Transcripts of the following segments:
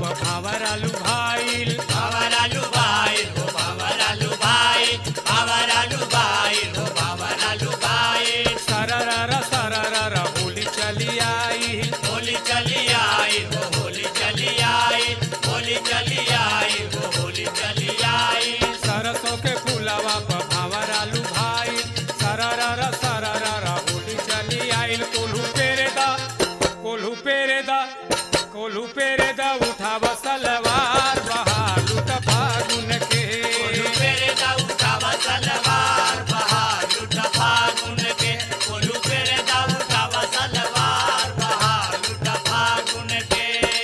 भावरालू भाईल भावरालू भाईल हो भावरालू भाईल भावरालू भाईल हो भावरालू भाईल सरर होली चली आई होली चली आई हो होली चली आई होली चली आई हो होली चली आई सरसों के फूलवा पर भावरालू भाईल सरर होली चली आई कोल्हू पेरे दा उठाव सलवार बहार लूट फागुन के पेरे दा उठावा सलवार बहार लूट फागुन के कोल्हू पेरे दा उठावा सलवार बहार लूट फागुन के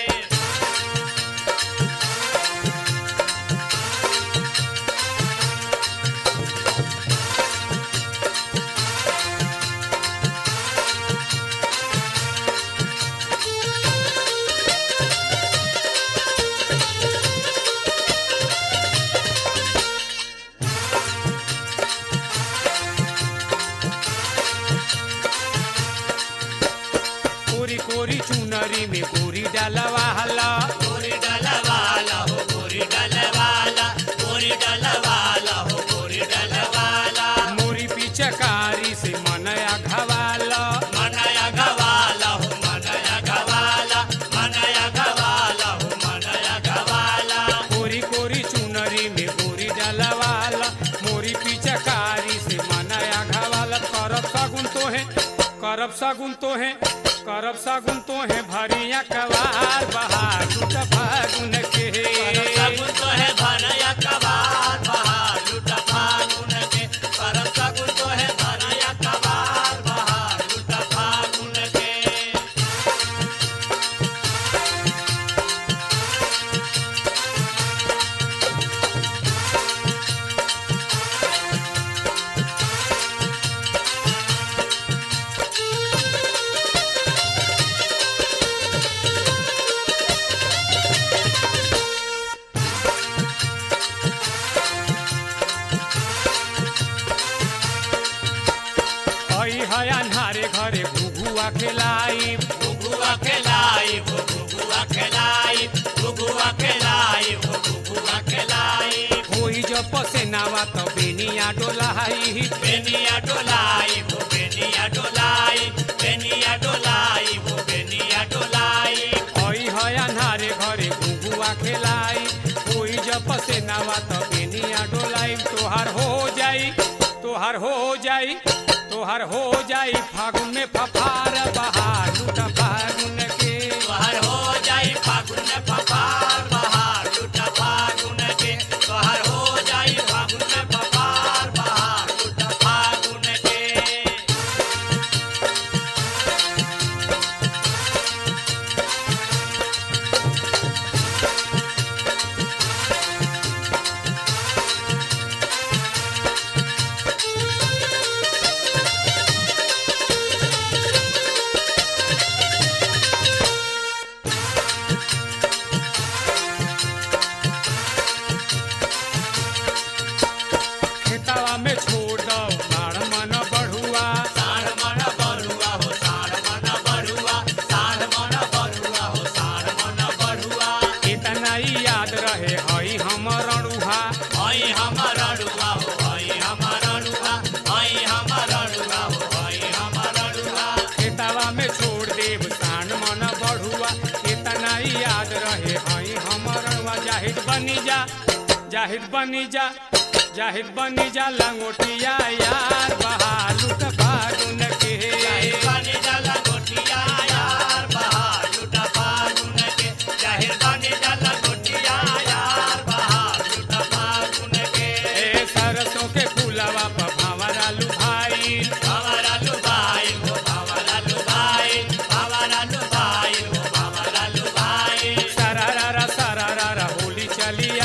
कोरी चुनरी में गोरी डलवाला गोरी डलवाला हो गोरी डलवाला गोरी डलवाला हो गोरी डलवाला मोरी पिचकारी से मनया घवाला मनया गवाला हो मनया गवाला मनया गवाला हो मनया गवाला कोरी चुनरी में गोरी डलवाला मोरी पिचकारी से मनया घवाला करब सगुन तो है भरिया कवार बहार लूट फागुन के सगुन तो है भरया कवार बहार लूट फागुन के करब सगुन तो है भरया कवार बहार लूट फागुन के अन्हारे घरे घुघुआ खेलाई घुघुआ खेलाई वो घुघुआ खेलाई घुघुआ खेलाई वो घुघुआ खेलाई होई जब पसेनावा तो बेनिया डोलाई बेनिया डोलाई वो बेनिया डोलाई बेनिया डोलाई वो बेनिया डोलाई ओई है अन्हारे घरे घुघुआ खेलाई होई जब पसेनावा तो बेनिया डोलाई तोहर हो जाई फागुन में फफार बहार लूट फागुन के तोहर हो जाई फागुन में फफार बहार लूट फागुन के तोहर हो जाई फागुन में फफार बहार लूट फागुन के में छोड़ दो साढ़ मन बढ़ुआ साढ़ मन बढ़ुआ हो साढ़ मन बढ़ुआ साढ़ मन बढ़ुआ हो साढ़ मन बढ़ुआ इतना ही याद रहे हई हमर अड़ुहा हई हमर अड़ुआ हो हई हमर अड़ुआ हई हमर अड़ुआ हो हई हमर अड़ुआ खेतवा में छोड़ देव साढ़ मन बढ़ुआ इतना ही याद रहे हई हमर अड़ुआ जाहिद बनी जा लंगोटिया यार बहार लूट फागुन के बनी जा लंगोटिया यार बहार लूट फागुन के जाहिर बनी जा लंगोटिया यार बहार लूट फागुन के सरसों के फूलवा पर भावरालू भाईल भावरालू भाईल हो भावरालू भाईल भावरालू भाईल हो भावरालू भाईल सरर होली चली